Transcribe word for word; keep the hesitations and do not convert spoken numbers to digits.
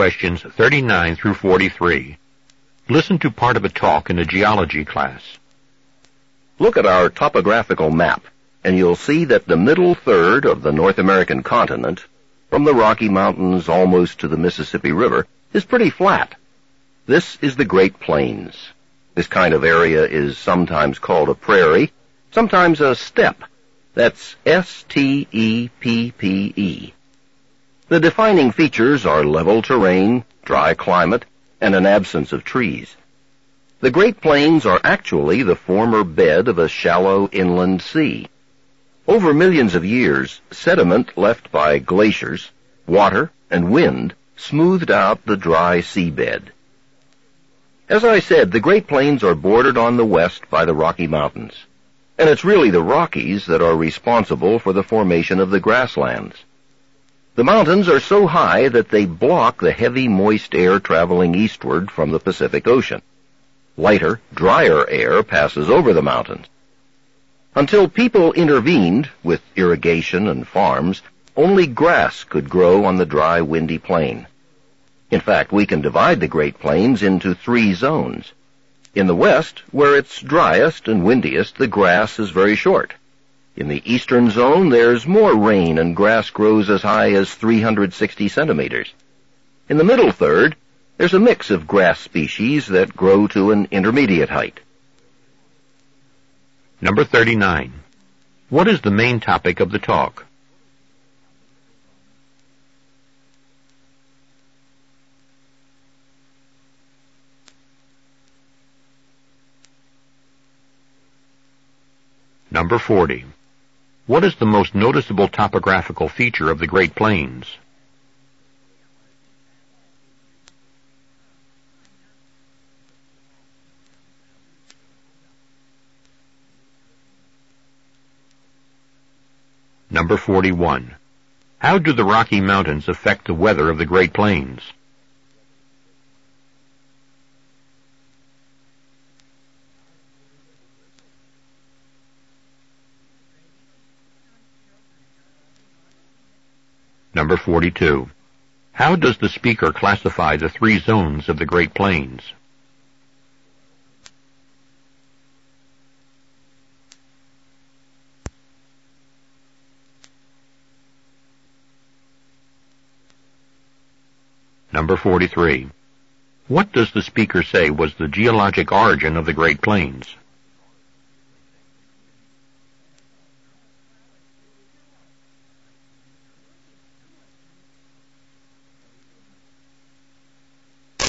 questions thirty-nine through forty-three. Listen to part of a talk in a geology class. Look at our topographical map, and you'll see that the middle third of the North American continent, from the Rocky Mountains almost to the Mississippi River, is pretty flat. This is the Great Plains. This kind of area is sometimes called a prairie, sometimes a steppe. That's S T E P P E. The defining features are level terrain, dry climate, and an absence of trees. The Great Plains are actually the former bed of a shallow inland sea. Over millions of years, sediment left by glaciers, water, and wind smoothed out the dry seabed. As I said, the Great Plains are bordered on the west by the Rocky Mountains, and it's really the Rockies that are responsible for the formation of the grasslands. The mountains are so high that they block the heavy, moist air traveling eastward from the Pacific Ocean. Lighter, drier air passes over the mountains. Until people intervened with irrigation and farms, only grass could grow on the dry, windy plain. In fact, we can divide the Great Plains into three zones. In the west, where it's driest and windiest, the grass is very short. In the eastern zone, there's more rain and grass grows as high as three hundred sixty centimeters. In the middle third, there's a mix of grass species that grow to an intermediate height. Number thirty-nine. What is the main topic of the talk? Number forty. What is the most noticeable topographical feature of the Great Plains? Number forty-one. How do the Rocky Mountains affect the weather of the Great Plains? Number forty-two. How does the speaker classify the three zones of the Great Plains? Number forty-three. What does the speaker say was the geologic origin of the Great Plains?